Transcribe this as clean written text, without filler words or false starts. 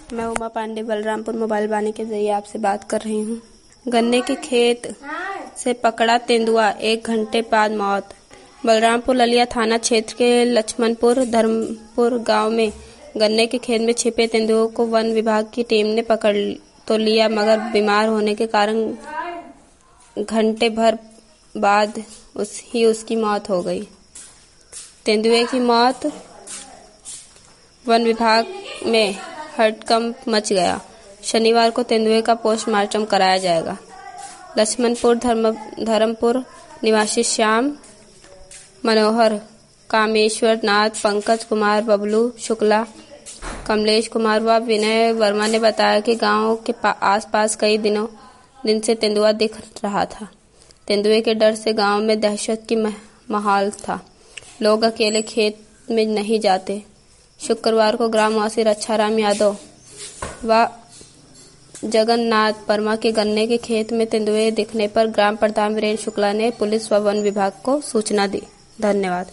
मैं उमा पांडे बलरामपुर मोबाइल वाणी के जरिए आपसे बात कर रही हूँ। गन्ने के खेत से पकड़ा तेंदुआ, 1 घंटे बाद मौत। बलरामपुर ललिया थाना क्षेत्र के लक्ष्मणपुर धर्मपुर गांव में गन्ने के खेत में छिपे तेंदुओं को वन विभाग की टीम ने पकड़ तो लिया, मगर बीमार होने के कारण घंटे भर बाद उसकी मौत हो गई। तेंदुए की मौत वन विभाग में हड़कंप मच गया। शनिवार को तेंदुए का पोस्टमार्टम कराया जाएगा। लक्ष्मणपुर धर्मपुर निवासी श्याम मनोहर, कामेश्वर नाथ, पंकज कुमार, बबलू शुक्ला, कमलेश कुमार व विनय वर्मा ने बताया कि गांव के आसपास कई दिन से तेंदुआ दिख रहा था। तेंदुए के डर से गांव में दहशत की माहौल था। लोग अकेले खेत में नहीं जाते। शुक्रवार को ग्रामवासी रक्षाराम यादव व जगन्नाथ वर्मा के गन्ने के खेत में तेंदुए दिखने पर ग्राम प्रधान वीरेंद्र शुक्ला ने पुलिस व वन विभाग को सूचना दी। धन्यवाद।